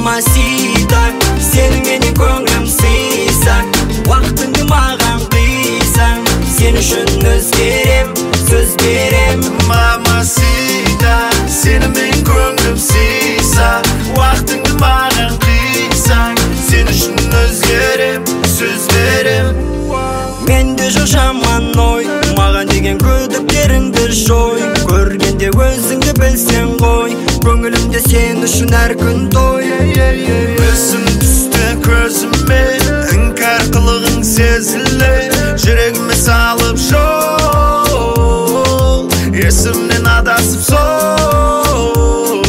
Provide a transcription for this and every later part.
Mamacita, sen mening ko'nglim siysa, vaqtыңды mаған qiysan, sen uchun o'zgarem, so'z berem. Mamacita, sen mening ko'nglim siysa, vaqtыңды mаған qiysan, sen uchun o'zgarem, so'z berem. Mende жоқ жаман ой, маған деген күдіктеріңді жой, көргенде өзіңді білсең ғой, көңілімде сен үшін әр күн той. Өзің түсті көзіме, іңкәр қылығың сезіле, жүрегіме салып жол, есімнен адасып сол.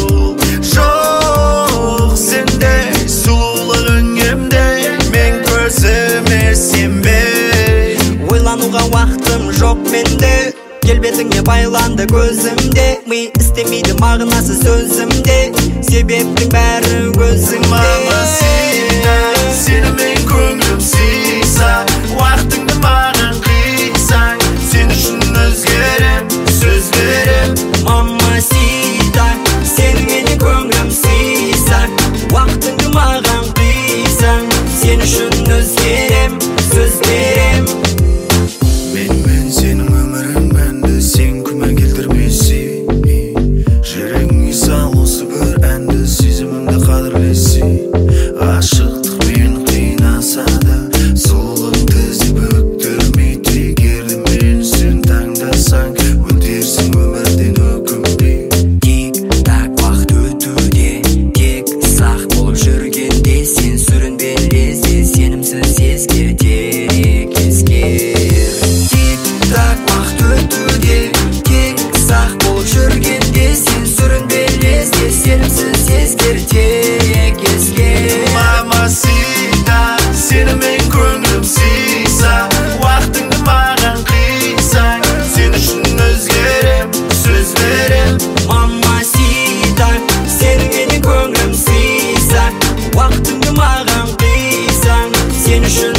Жоқ сенде сұлулығың емде, мен көзіме сенбей. Ойлануға вақытым жоқ менде, келбетіңе байланды көзімде, ми істемейді мағынасы сөзімде, себептің бәрі көзімде. Mamacita, сені мен көңілім сийса, вақтыңды маған қисаң, сен үшін өзгерем, сөз берем. Mamacita, sen mening ko'nglim siysa, vaqtыңды mаған qiysan, sen uchun o'zgarem, so'z berem. Мен сенің өмірің мәнді, сен күмән келтірмесей, жүрегіңе сал осы бір әнді, сезімімді қадірлесей. Ғашықтық мені қинаса да, сұлулығыңды іздеп өктірмейді. Егер де мені сен таңдасаң, өтерсің өмірден өкінбей. Тик-так уақыт өтуде, тек сақ болып жүргенде, сен сүрінбе лезде, сенімсіз ескертер ескер. Тик-так уақыт өтуде, тек сақ болып жүргенде, сен сүрінбе лезде, сенімсіз ескертер ескер. Mamacita, сені мен көңілім сийса, вақтыңды маған қисаң, сен үшін өзгерем, сөз берем. Mamacita, sen mening ko'nglim siysa, vaqtыңды mаған qiysan, sen uchun